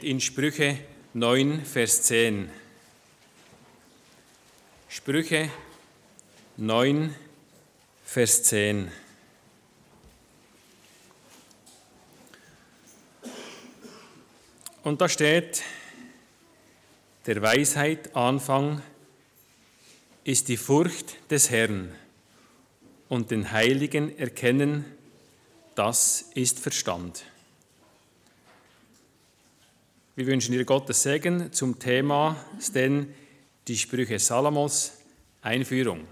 In Sprüche 9, Vers 10. Sprüche 9, Vers 10. Und da steht, der Weisheit Anfang ist die Furcht des Herrn und den Heiligen erkennen, das ist Verstand. Wir wünschen dir Gottes Segen zum Thema, denn die Sprüche Salomos, Einführung.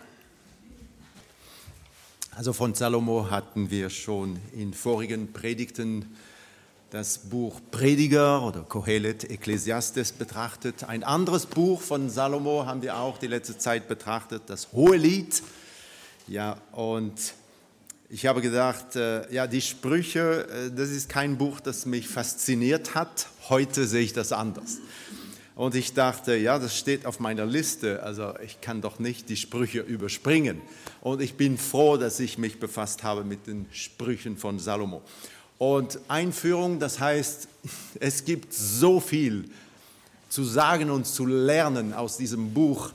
Also von Salomo hatten wir schon in vorigen Predigten das Buch Prediger oder Kohelet, Ekklesiastes betrachtet. Ein anderes Buch von Salomo haben wir auch die letzte Zeit betrachtet, das Hohelied. Ja, und ich habe gedacht, die Sprüche, das ist kein Buch, das mich fasziniert hat. Heute sehe ich das anders. Und ich dachte, das steht auf meiner Liste, also ich kann doch nicht die Sprüche überspringen. Und ich bin froh, dass ich mich befasst habe mit den Sprüchen von Salomo. Und Einführung, das heißt, es gibt so viel zu sagen und zu lernen aus diesem Buch.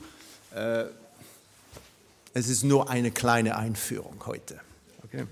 Es ist nur eine kleine Einführung heute. Okay.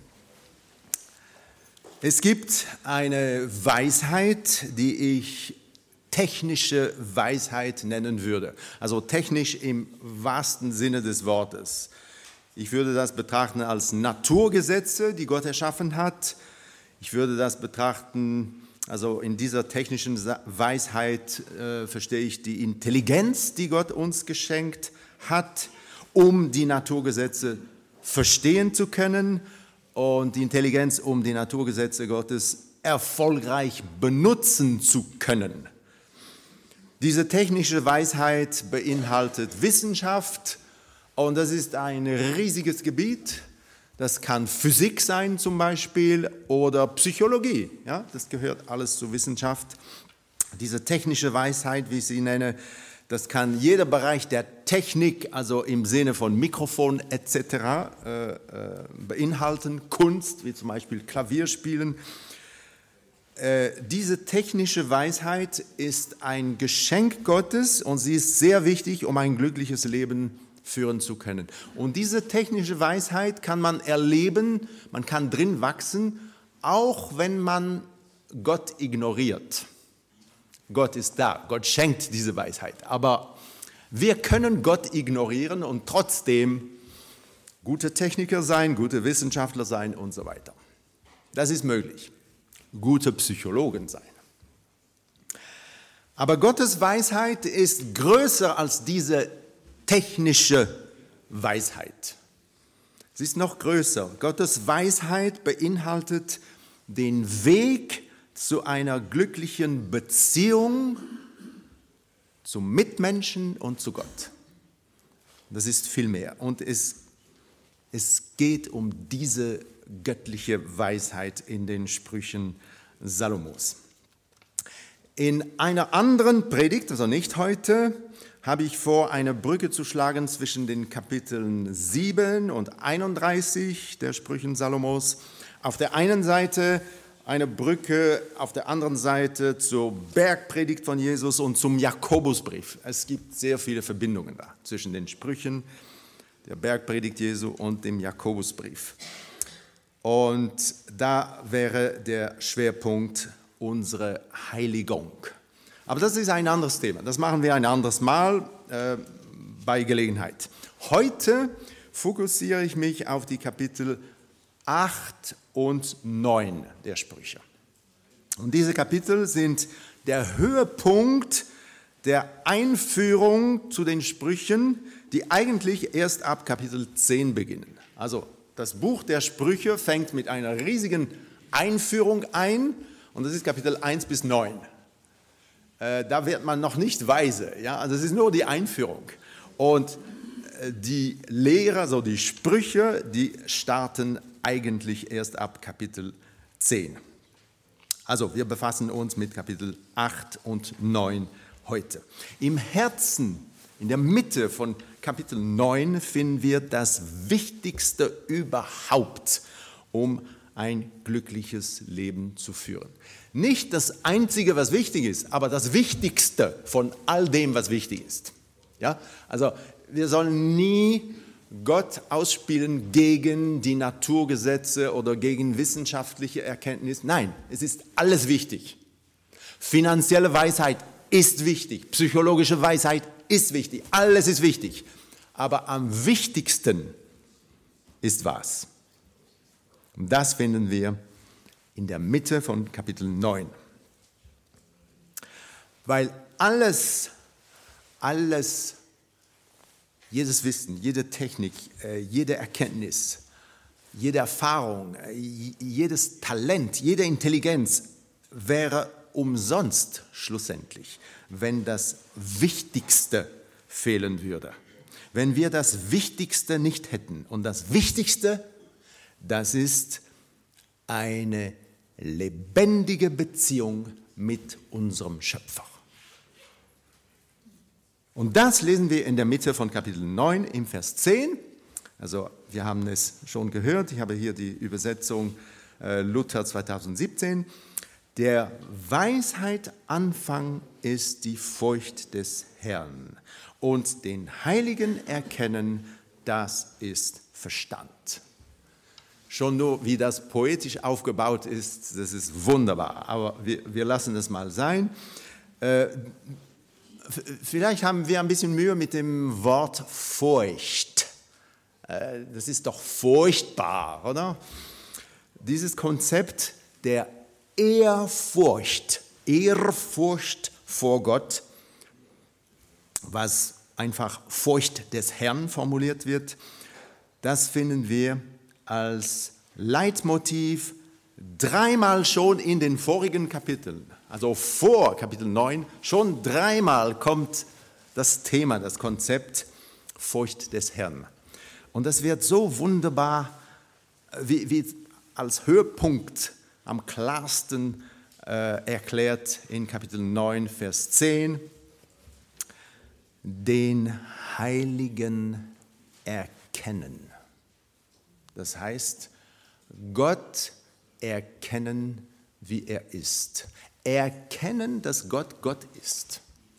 Es gibt eine Weisheit, die ich technische Weisheit nennen würde. Also technisch im wahrsten Sinne des Wortes. Ich würde das betrachten als Naturgesetze, die Gott erschaffen hat. Ich würde das betrachten, also in dieser technischen Weisheit verstehe ich die Intelligenz, die Gott uns geschenkt hat, um die Naturgesetze verstehen zu können und die Intelligenz, um die Naturgesetze Gottes erfolgreich benutzen zu können. Diese technische Weisheit beinhaltet Wissenschaft und das ist ein riesiges Gebiet. Das kann Physik sein zum Beispiel oder Psychologie. Ja, das gehört alles zur Wissenschaft. Diese technische Weisheit, wie ich sie nenne, das kann jeder Bereich der Technik, also im Sinne von Mikrofon etc. Beinhalten, Kunst, wie zum Beispiel Klavierspielen. Diese technische Weisheit ist ein Geschenk Gottes und sie ist sehr wichtig, um ein glückliches Leben führen zu können. Und diese technische Weisheit kann man erleben, man kann drin wachsen, auch wenn man Gott ignoriert. Gott ist da, Gott schenkt diese Weisheit. Aber wir können Gott ignorieren und trotzdem gute Techniker sein, gute Wissenschaftler sein und so weiter. Das ist möglich. Gute Psychologen sein. Aber Gottes Weisheit ist größer als diese technische Weisheit. Sie ist noch größer. Gottes Weisheit beinhaltet den Weg zu einer glücklichen Beziehung zum Mitmenschen und zu Gott. Das ist viel mehr. Und es geht um diese göttliche Weisheit in den Sprüchen Salomos. In einer anderen Predigt, also nicht heute, habe ich vor, eine Brücke zu schlagen zwischen den Kapiteln 7 und 31 der Sprüchen Salomos. Auf der einen Seite eine Brücke, auf der anderen Seite zur Bergpredigt von Jesus und zum Jakobusbrief. Es gibt sehr viele Verbindungen da zwischen den Sprüchen, der Bergpredigt Jesu und dem Jakobusbrief. Und da wäre der Schwerpunkt unsere Heiligung. Aber das ist ein anderes Thema. Das machen wir ein anderes Mal bei Gelegenheit. Heute fokussiere ich mich auf die Kapitel 8 und 9 der Sprüche. Und diese Kapitel sind der Höhepunkt der Einführung zu den Sprüchen, die eigentlich erst ab Kapitel 10 beginnen. Also das Buch der Sprüche fängt mit einer riesigen Einführung ein und das ist Kapitel 1 bis 9. Da wird man noch nicht weise, ja? Also das ist nur die Einführung. Und die Lehre, also die Sprüche, die starten eigentlich erst ab Kapitel 10. Also wir befassen uns mit Kapitel 8 und 9 heute. Im Herzen, in der Mitte von Kapitel 9 finden wir das Wichtigste überhaupt, um ein glückliches Leben zu führen. Nicht das Einzige, was wichtig ist, aber das Wichtigste von all dem, was wichtig ist. Ja? Also wir sollen nie Gott ausspielen gegen die Naturgesetze oder gegen wissenschaftliche Erkenntnis. Nein, es ist alles wichtig. Finanzielle Weisheit ist wichtig, psychologische Weisheit ist wichtig, alles ist wichtig. Aber am wichtigsten ist was? Und das finden wir in der Mitte von Kapitel 9. Weil alles, jedes Wissen, jede Technik, jede Erkenntnis, jede Erfahrung, jedes Talent, jede Intelligenz wäre umsonst schlussendlich, wenn das Wichtigste fehlen würde. Wenn wir das Wichtigste nicht hätten. Und das Wichtigste, das ist eine lebendige Beziehung mit unserem Schöpfer. Und das lesen wir in der Mitte von Kapitel 9 im Vers 10. Also wir haben es schon gehört, ich habe hier die Übersetzung Luther 2017. Der Weisheit Anfang ist die Furcht des Herrn und den Heiligen erkennen, das ist Verstand. Schon nur, wie das poetisch aufgebaut ist, das ist wunderbar, aber wir lassen das mal sein. Vielleicht haben wir ein bisschen Mühe mit dem Wort Furcht. Das ist doch furchtbar, oder? Dieses Konzept der Ehrfurcht vor Gott, was einfach Furcht des Herrn formuliert wird, das finden wir als Leitmotiv dreimal schon in den vorigen Kapiteln, also vor Kapitel 9, schon dreimal kommt das Thema, das Konzept Furcht des Herrn. Und das wird so wunderbar, wie als Höhepunkt am klarsten erklärt in Kapitel 9, Vers 10, den Heiligen erkennen. Das heißt, Gott erkennen, wie er ist. Erkennen, dass Gott Gott ist.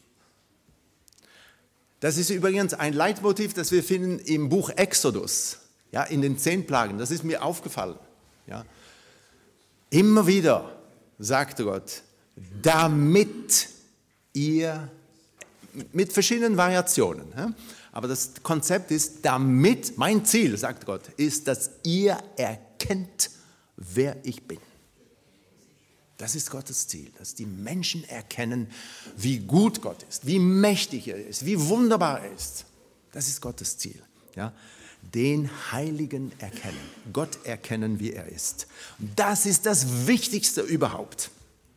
Das ist übrigens ein Leitmotiv, das wir finden im Buch Exodus, ja, in den 10 Plagen. Das ist mir aufgefallen. Ja. Immer wieder sagte Gott, damit ihr, mit verschiedenen Variationen, ja, aber das Konzept ist, damit, mein Ziel, sagt Gott, ist, dass ihr erkennt, wer ich bin. Das ist Gottes Ziel, dass die Menschen erkennen, wie gut Gott ist, wie mächtig er ist, wie wunderbar er ist. Das ist Gottes Ziel. Ja? Den Heiligen erkennen, Gott erkennen, wie er ist. Das ist das Wichtigste überhaupt.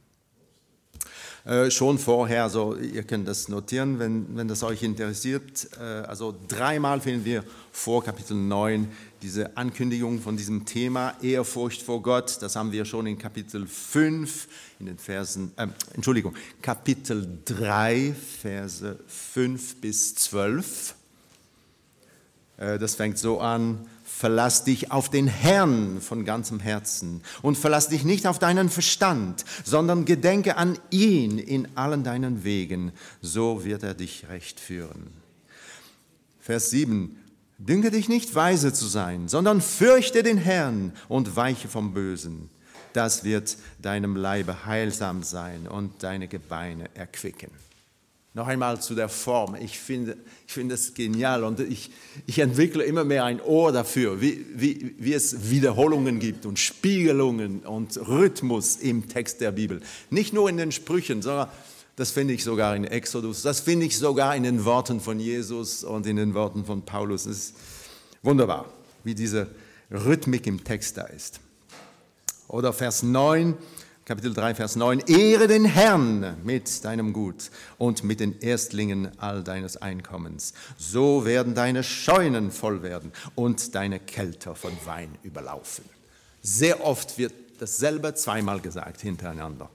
Schon vorher, so, ihr könnt das notieren, wenn das euch interessiert. Also 3-mal finden wir vor Kapitel 9 diese Ankündigung von diesem Thema Ehrfurcht vor Gott. Das haben wir schon in Kapitel 5, in den Versen, Kapitel 3, Verse 5 bis 12. Das fängt so an: Verlass dich auf den Herrn von ganzem Herzen und verlass dich nicht auf deinen Verstand, sondern gedenke an ihn in allen deinen Wegen, so wird er dich recht führen. Vers 7: Dünke dich nicht, weise zu sein, sondern fürchte den Herrn und weiche vom Bösen. Das wird deinem Leibe heilsam sein und deine Gebeine erquicken. Noch einmal zu der Form. Ich finde es genial und ich entwickle immer mehr ein Ohr dafür, wie es Wiederholungen gibt und Spiegelungen und Rhythmus im Text der Bibel. Nicht nur in den Sprüchen, sondern das finde ich sogar in Exodus, das finde ich sogar in den Worten von Jesus und in den Worten von Paulus. Es ist wunderbar, wie diese Rhythmik im Text da ist. Oder Vers 9, Kapitel 3, Vers 9, ehre den Herrn mit deinem Gut und mit den Erstlingen all deines Einkommens. So werden deine Scheunen voll werden und deine Kelter von Wein überlaufen. Sehr oft wird dasselbe 2-mal gesagt hintereinander.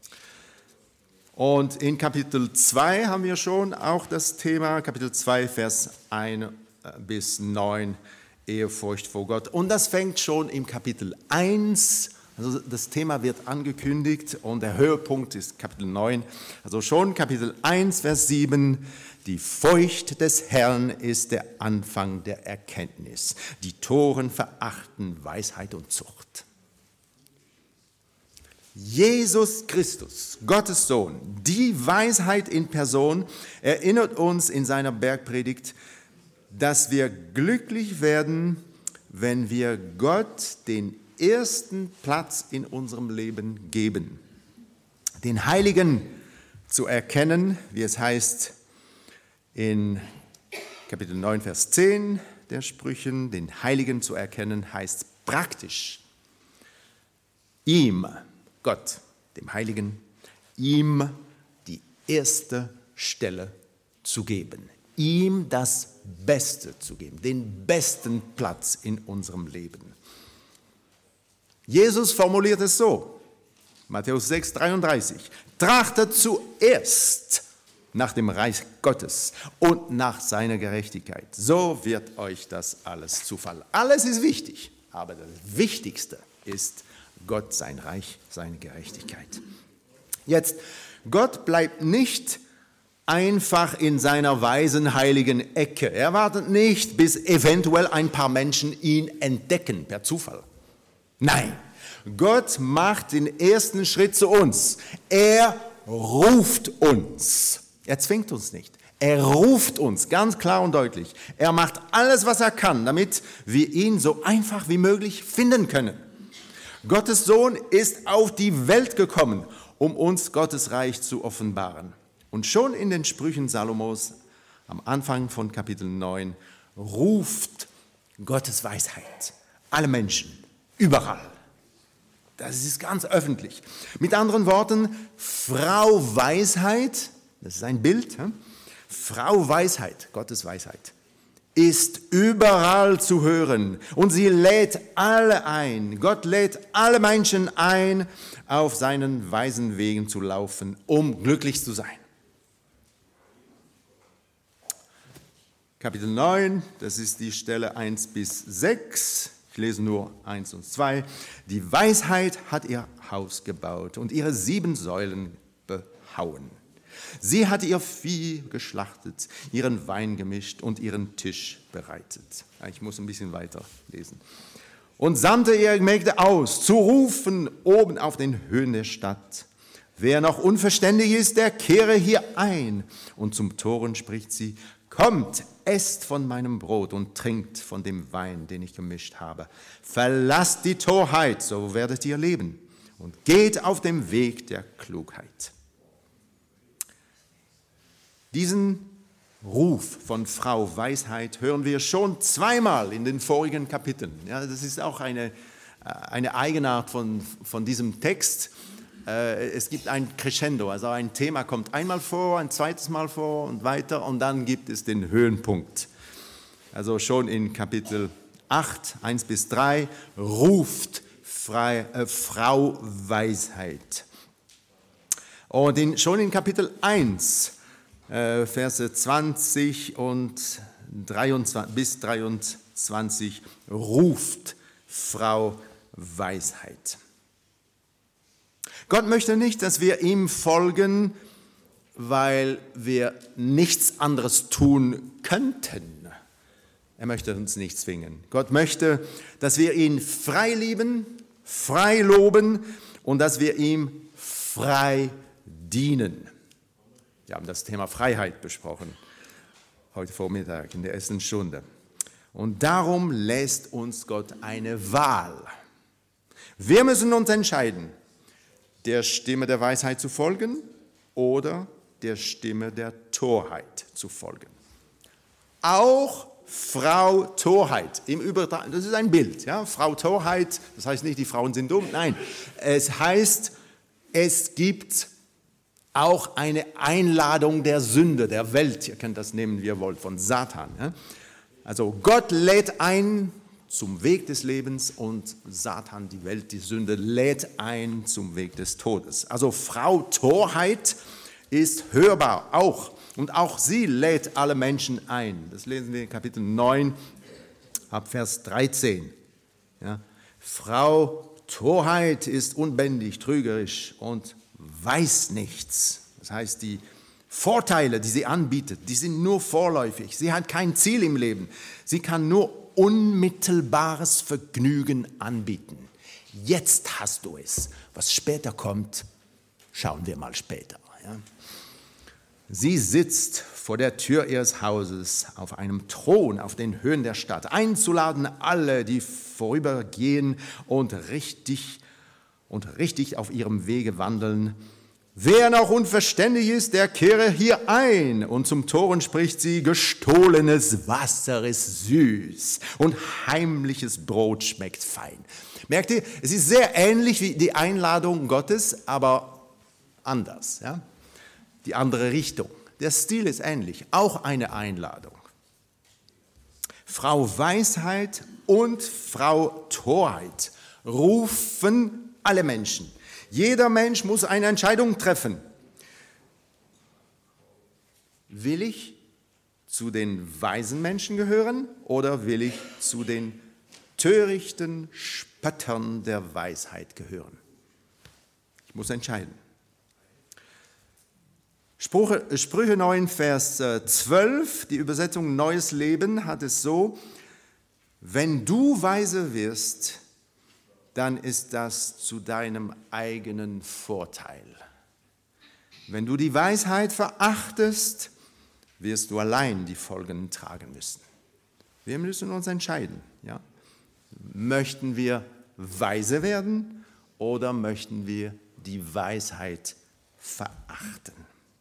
Und in Kapitel 2 haben wir schon auch das Thema, Kapitel 2, Vers 1 bis 9, Ehrfurcht vor Gott. Und das fängt schon im Kapitel 1 Also das Thema wird angekündigt und der Höhepunkt ist Kapitel 9. Also schon Kapitel 1, Vers 7. Die Furcht des Herrn ist der Anfang der Erkenntnis. Die Toren verachten Weisheit und Zucht. Jesus Christus, Gottes Sohn, die Weisheit in Person, erinnert uns in seiner Bergpredigt, dass wir glücklich werden, wenn wir Gott den ersten Platz in unserem Leben geben. Den Heiligen zu erkennen, wie es heißt in Kapitel 9, Vers 10 der Sprüchen, den Heiligen zu erkennen, heißt praktisch ihm, Gott, dem Heiligen, ihm die erste Stelle zu geben, ihm das Beste zu geben, den besten Platz in unserem Leben. Jesus formuliert es so, Matthäus 6, 33, trachtet zuerst nach dem Reich Gottes und nach seiner Gerechtigkeit. So wird euch das alles zufallen. Alles ist wichtig, aber das Wichtigste ist Gott, sein Reich, seine Gerechtigkeit. Jetzt, Gott bleibt nicht einfach in seiner weisen, heiligen Ecke. Er wartet nicht, bis eventuell ein paar Menschen ihn entdecken, per Zufall. Nein, Gott macht den ersten Schritt zu uns. Er ruft uns. Er zwingt uns nicht. Er ruft uns, ganz klar und deutlich. Er macht alles, was er kann, damit wir ihn so einfach wie möglich finden können. Gottes Sohn ist auf die Welt gekommen, um uns Gottes Reich zu offenbaren. Und schon in den Sprüchen Salomos, am Anfang von Kapitel 9, ruft Gottes Weisheit alle Menschen, überall. Das ist ganz öffentlich. Mit anderen Worten, Frau Weisheit, das ist ein Bild, Frau Weisheit, Gottes Weisheit, ist überall zu hören und sie lädt alle ein. Gott lädt alle Menschen ein, auf seinen weisen Wegen zu laufen, um glücklich zu sein. Kapitel 9, das ist die Stelle 1 bis 6. Ich lese nur 1 und 2. Die Weisheit hat ihr Haus gebaut und ihre 7 Säulen behauen. Sie hat ihr Vieh geschlachtet, ihren Wein gemischt und ihren Tisch bereitet. Ich muss ein bisschen weiter lesen. Und sandte ihre Mägde aus, zu rufen oben auf den Höhen der Stadt. Wer noch unverständig ist, der kehre hier ein. Und zum Toren spricht sie, kommt, esst von meinem Brot und trinkt von dem Wein, den ich gemischt habe. Verlasst die Torheit, so werdet ihr leben. Und geht auf dem Weg der Klugheit. Diesen Ruf von Frau Weisheit hören wir schon zweimal in den vorigen Kapiteln. Ja, das ist auch eine Eigenart von diesem Text. Es gibt ein Crescendo, also ein Thema kommt einmal vor, ein zweites Mal vor und weiter und dann gibt es den Höhenpunkt. Also schon in Kapitel 8, 1 bis 3, ruft Frau Weisheit. Und schon in Kapitel 1, Verse 20 und 23, bis 23 ruft Frau Weisheit. Gott möchte nicht, dass wir ihm folgen, weil wir nichts anderes tun könnten. Er möchte uns nicht zwingen. Gott möchte, dass wir ihn frei lieben, frei loben und dass wir ihm frei dienen. Wir haben das Thema Freiheit besprochen, heute Vormittag in der ersten Stunde. Und darum lässt uns Gott eine Wahl. Wir müssen uns entscheiden, der Stimme der Weisheit zu folgen oder der Stimme der Torheit zu folgen. Auch Frau Torheit, im Übertrag, das ist ein Bild. Ja? Frau Torheit, das heißt nicht, die Frauen sind dumm, nein. Es heißt, es gibt auch eine Einladung der Sünde, der Welt, ihr könnt das nehmen, wie ihr wollt, von Satan. Ja? Also Gott lädt ein zum Weg des Lebens und Satan, die Welt, die Sünde, lädt ein zum Weg des Todes. Also Frau Torheit ist hörbar auch und auch sie lädt alle Menschen ein. Das lesen wir in Kapitel 9 ab Vers 13. Ja? Frau Torheit ist unbändig, trügerisch und weiß nichts. Das heißt, die Vorteile, die sie anbietet, die sind nur vorläufig. Sie hat kein Ziel im Leben. Sie kann nur unmittelbares Vergnügen anbieten. Jetzt hast du es. Was später kommt, schauen wir mal später. Ja? Sie sitzt vor der Tür ihres Hauses auf einem Thron auf den Höhen der Stadt, einzuladen alle, die vorübergehen und richtig auf ihrem Wege wandeln. Wer noch unverständig ist, der kehre hier ein. Und zum Toren spricht sie, gestohlenes Wasser ist süß und heimliches Brot schmeckt fein. Merkt ihr, es ist sehr ähnlich wie die Einladung Gottes, aber anders. Ja? Die andere Richtung. Der Stil ist ähnlich, auch eine Einladung. Frau Weisheit und Frau Torheit rufen alle Menschen. Jeder Mensch muss eine Entscheidung treffen. Will ich zu den weisen Menschen gehören oder will ich zu den törichten Spöttern der Weisheit gehören? Ich muss entscheiden. Sprüche 9, Vers 12, die Übersetzung Neues Leben hat es so: Wenn du weise wirst, dann ist das zu deinem eigenen Vorteil. Wenn du die Weisheit verachtest, wirst du allein die Folgen tragen müssen. Wir müssen uns entscheiden. Ja? Möchten wir weise werden oder möchten wir die Weisheit verachten?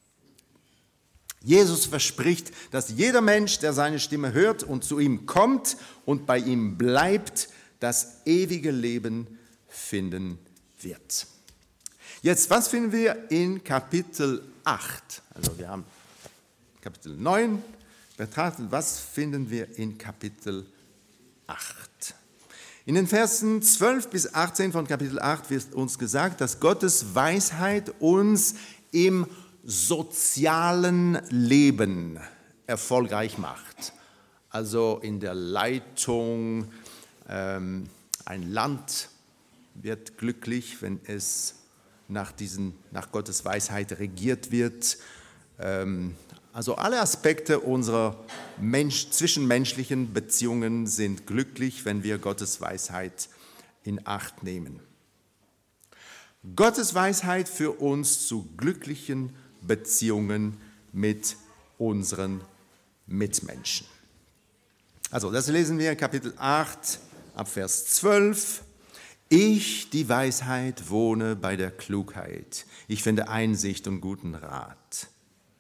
Jesus verspricht, dass jeder Mensch, der seine Stimme hört und zu ihm kommt und bei ihm bleibt, das ewige Leben finden wird. Jetzt, was finden wir in Kapitel 8? Also wir haben Kapitel 9 betrachtet. Was finden wir in Kapitel 8? In den Versen 12 bis 18 von Kapitel 8 wird uns gesagt, dass Gottes Weisheit uns im sozialen Leben erfolgreich macht. Also in der Leitung. Ein Land wird glücklich, wenn es nach Gottes Weisheit regiert wird. Also alle Aspekte unserer zwischenmenschlichen Beziehungen sind glücklich, wenn wir Gottes Weisheit in Acht nehmen. Gottes Weisheit für uns zu glücklichen Beziehungen mit unseren Mitmenschen. Also das lesen wir in Kapitel 8 ab Vers 12. Ich, die Weisheit, wohne bei der Klugheit. Ich finde Einsicht und guten Rat.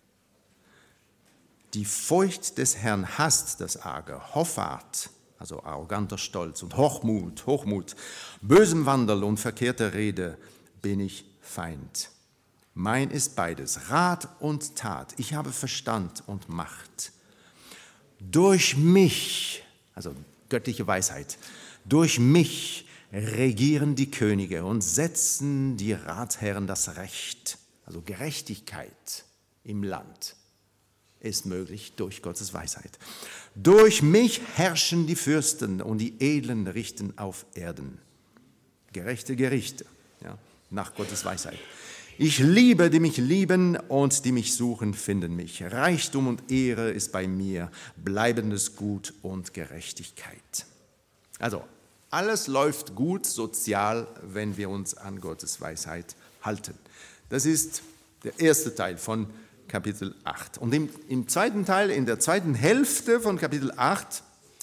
Die Furcht des Herrn hasst das Arge, Hoffart, also arroganter Stolz, und Hochmut, bösem Wandel und verkehrter Rede bin ich Feind. Mein ist beides, Rat und Tat. Ich habe Verstand und Macht. Durch mich, also göttliche Weisheit, durch mich regieren die Könige und setzen die Ratsherren das Recht, also Gerechtigkeit im Land ist möglich durch Gottes Weisheit. Durch mich herrschen die Fürsten und die Edlen richten auf Erden. Gerechte Gerichte, ja, nach Gottes Weisheit. Ich liebe, die mich lieben, und die mich suchen, finden mich. Reichtum und Ehre ist bei mir, bleibendes Gut und Gerechtigkeit. Also, alles läuft gut sozial, wenn wir uns an Gottes Weisheit halten. Das ist der erste Teil von Kapitel 8. Und im zweiten Teil, in der zweiten Hälfte von Kapitel 8,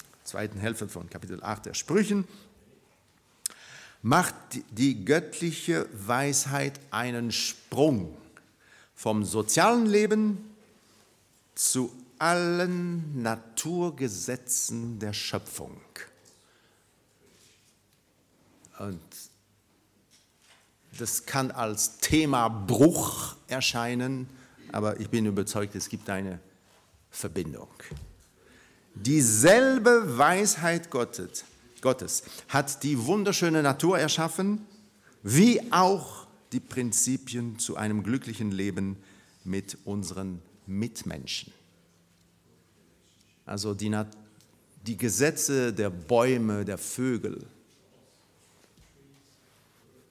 der Sprüchen, macht die göttliche Weisheit einen Sprung vom sozialen Leben zu allen Naturgesetzen der Schöpfung. Und das kann als Thema Bruch erscheinen, aber ich bin überzeugt, es gibt eine Verbindung. Dieselbe Weisheit Gottes hat die wunderschöne Natur erschaffen, wie auch die Prinzipien zu einem glücklichen Leben mit unseren Mitmenschen. Also die Gesetze der Bäume, der Vögel,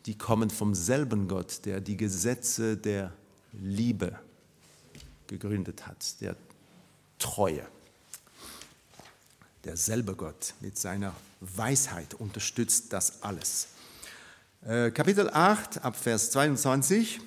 die kommen vom selben Gott, der die Gesetze der Liebe gegründet hat, der Treue. Derselbe Gott mit seiner Weisheit unterstützt das alles. Kapitel 8, ab Vers 22,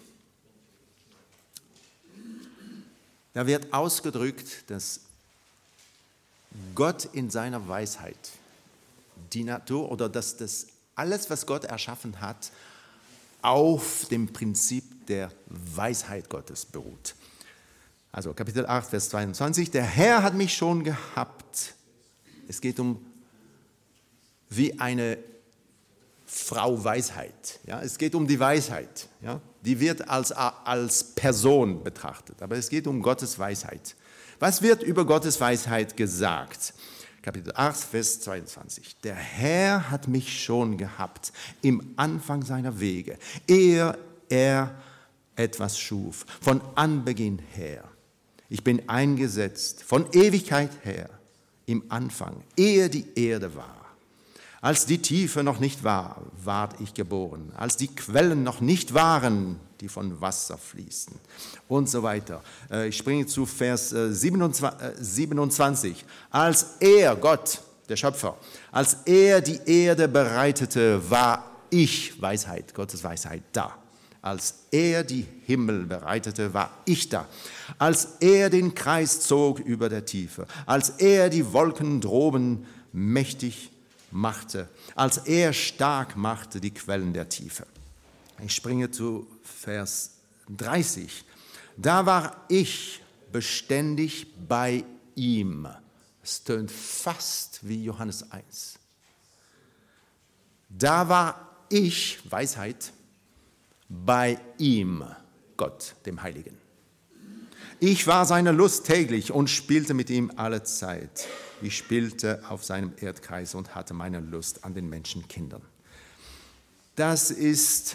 da wird ausgedrückt, dass Gott in seiner Weisheit die Natur oder dass das alles, was Gott erschaffen hat, auf dem Prinzip der Weisheit Gottes beruht. Also Kapitel 8, Vers 22, der Herr hat mich schon gehabt. Es geht um wie eine Frau Weisheit. Ja? Es geht um die Weisheit. Ja? Die wird als Person betrachtet, aber es geht um Gottes Weisheit. Was wird über Gottes Weisheit gesagt? Kapitel 8, Vers 22. Der Herr hat mich schon gehabt im Anfang seiner Wege, ehe er etwas schuf, von Anbeginn her. Ich bin eingesetzt von Ewigkeit her, im Anfang, ehe die Erde war. Als die Tiefe noch nicht war, ward ich geboren. Als die Quellen noch nicht waren, die von Wasser fließen. Und so weiter. Ich springe zu Vers 27. Als er, Gott, der Schöpfer, als er die Erde bereitete, war ich, Weisheit, Gottes Weisheit, da. Als er die Himmel bereitete, war ich da. Als er den Kreis zog über der Tiefe. Als er die Wolken droben mächtig machte, als er stark machte die Quellen der Tiefe. Ich springe zu Vers 30. Da war ich beständig bei ihm. Es tönt fast wie Johannes 1. Da war ich, Weisheit, bei ihm, Gott, dem Heiligen. Ich war seine Lust täglich und spielte mit ihm alle Zeit. Ich spielte auf seinem Erdkreis und hatte meine Lust an den Menschenkindern. Das ist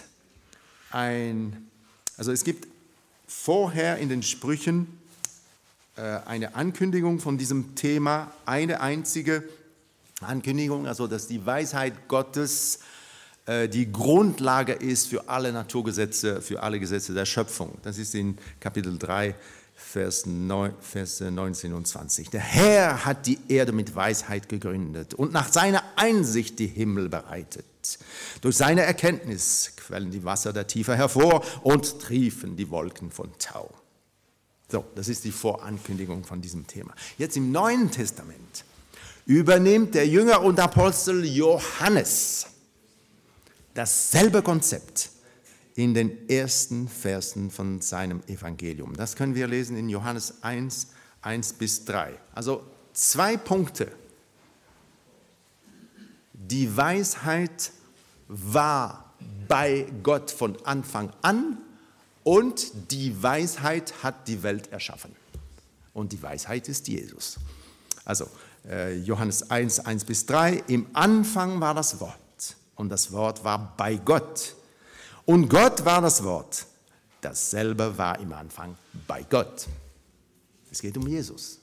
also es gibt vorher in den Sprüchen eine Ankündigung von diesem Thema, eine einzige Ankündigung, also dass die Weisheit Gottes die Grundlage ist für alle Naturgesetze, für alle Gesetze der Schöpfung. Das ist in Kapitel 3, Verse 19 und 20. Der Herr hat die Erde mit Weisheit gegründet und nach seiner Einsicht die Himmel bereitet. Durch seine Erkenntnis quellen die Wasser der Tiefe hervor und triefen die Wolken von Tau. So, das ist die Vorankündigung von diesem Thema. Jetzt im Neuen Testament übernimmt der Jünger und Apostel Johannes dasselbe Konzept in den ersten Versen von seinem Evangelium. Das können wir lesen in Johannes 1, 1-3. Also 2 Punkte. Die Weisheit war bei Gott von Anfang an und die Weisheit hat die Welt erschaffen. Und die Weisheit ist Jesus. Also Johannes 1, 1-3. Im Anfang war das Wort und das Wort war bei Gott. Und Gott war das Wort. Dasselbe war im Anfang bei Gott. Es geht um Jesus.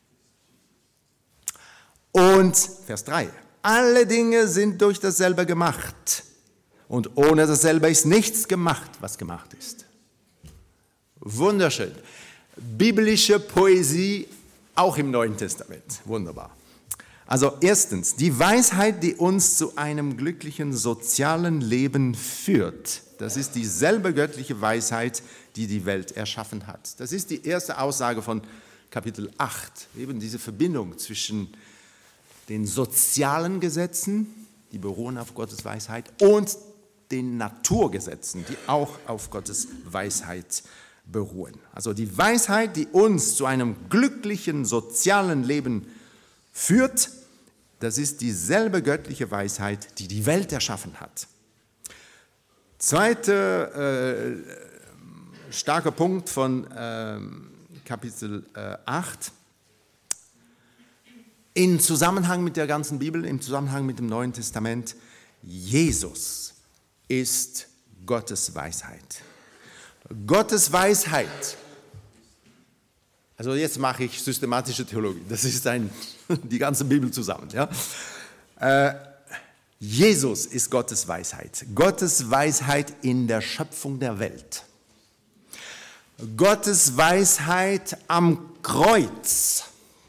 Und Vers 3. Alle Dinge sind durch dasselbe gemacht. Und ohne dasselbe ist nichts gemacht, was gemacht ist. Wunderschön. Biblische Poesie auch im Neuen Testament. Wunderbar. Also erstens, die Weisheit, die uns zu einem glücklichen sozialen Leben führt. Das ist dieselbe göttliche Weisheit, die die Welt erschaffen hat. Das ist die erste Aussage von Kapitel 8. Eben diese Verbindung zwischen den sozialen Gesetzen, die beruhen auf Gottes Weisheit, und den Naturgesetzen, die auch auf Gottes Weisheit beruhen. Also die Weisheit, die uns zu einem glücklichen sozialen Leben führt, das ist dieselbe göttliche Weisheit, die die Welt erschaffen hat. Zweiter starker Punkt von Kapitel 8. Im Zusammenhang mit der ganzen Bibel, im Zusammenhang mit dem Neuen Testament, Jesus ist Gottes Weisheit. Gottes Weisheit. Also jetzt mache ich systematische Theologie. Das ist die ganze Bibel zusammen. Ja? Jesus ist Gottes Weisheit. Gottes Weisheit in der Schöpfung der Welt. Gottes Weisheit am Kreuz.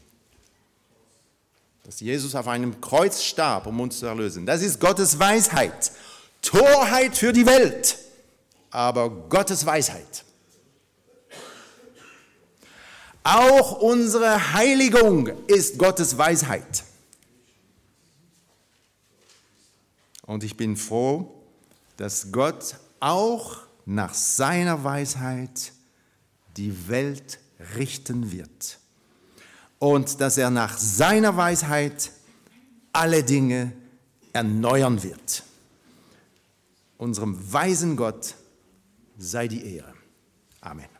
Dass Jesus auf einem Kreuz starb, um uns zu erlösen. Das ist Gottes Weisheit. Torheit für die Welt, aber Gottes Weisheit. Auch unsere Heiligung ist Gottes Weisheit. Und ich bin froh, dass Gott auch nach seiner Weisheit die Welt richten wird. Und dass er nach seiner Weisheit alle Dinge erneuern wird. Unserem weisen Gott sei die Ehre. Amen.